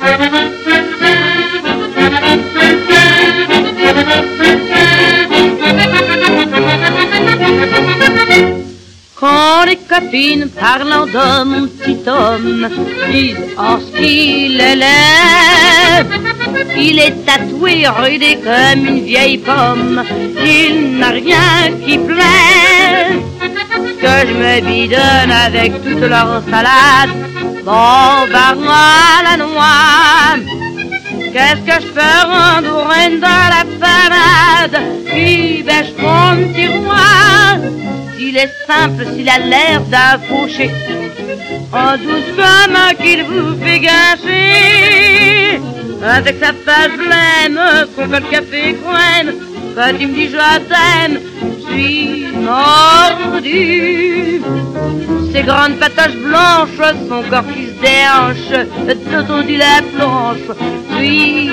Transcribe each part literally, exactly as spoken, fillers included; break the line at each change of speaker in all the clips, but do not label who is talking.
Quand les copines parlant de mon petit homme disent en ce qu'il est laid, il est tatoué, ridé comme une vieille pomme, il n'a rien qui plaît, que je me bidonne avec toute leur salade, bon baron à la noix. Qu'est-ce que je peux rendre reine de la parade, qui bêche mon petit roi? S'il est simple, s'il a l'air d'un fauché, en douce comme qu'il vous fait gâcher, avec sa face blême, son col café crème, quand il me dit je t'aime, je suis mordu. Ses grandes pataches blanches, son corps qui se déhanche, tout au dit la planche, je suis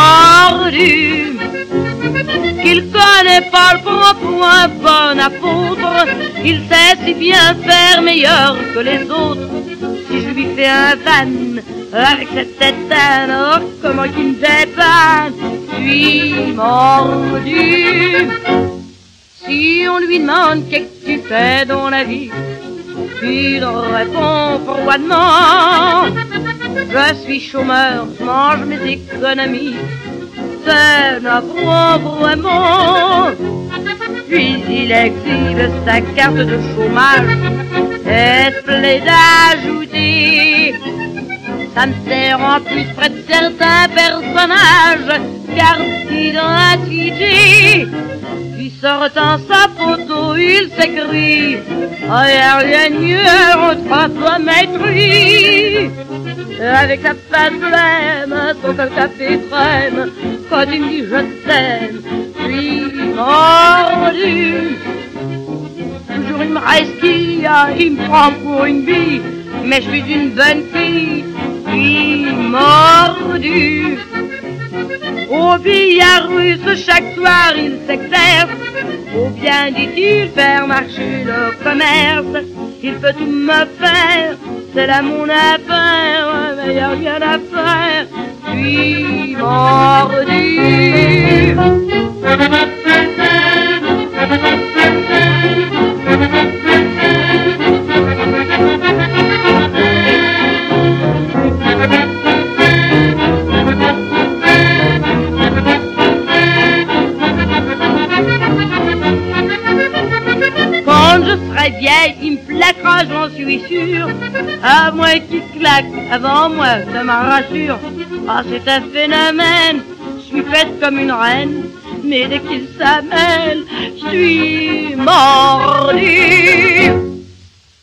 mordu. Qu'il connaît pas le propre ou un bon apôtre, il sait si bien faire meilleur que les autres. Si je lui fais un van avec cette tête d'âne, oh, comment qu'il me dépanne, je suis mordu. Si on lui demande qu'est-ce que tu fais dans la vie, il répond froidement, je suis chômeur, je mange mes économies, c'est n'apprend vraiment. Puis il exhibe sa carte de chômage et se plaît d'ajouter, ça me sert en plus près de certains personnages, carte d'identité. Puis sortant sa photo, il s'écrie, oh, y'a rien de mieux, on te fera pas maîtrise. Avec sa face blême, son col café crème, quand il me dit je t'aime, je suis mordu. Toujours il me reste qui, il me prend pour une bille, mais je suis une bonne fille, je suis mordu. Au billard russe chaque soir il s'exerce, ou bien dit-il faire marcher le commerce. Il peut tout me faire, c'est là mon affaire, mais y'a rien à faire, je suis mordu. Quand je serai vieille, il me plaquera, j'en suis sûr, à moins qu'il claque avant moi, ça m'en rassure. Ah, c'est un phénomène, je suis faite comme une reine, mais dès qu'il s'amène, je suis mordu.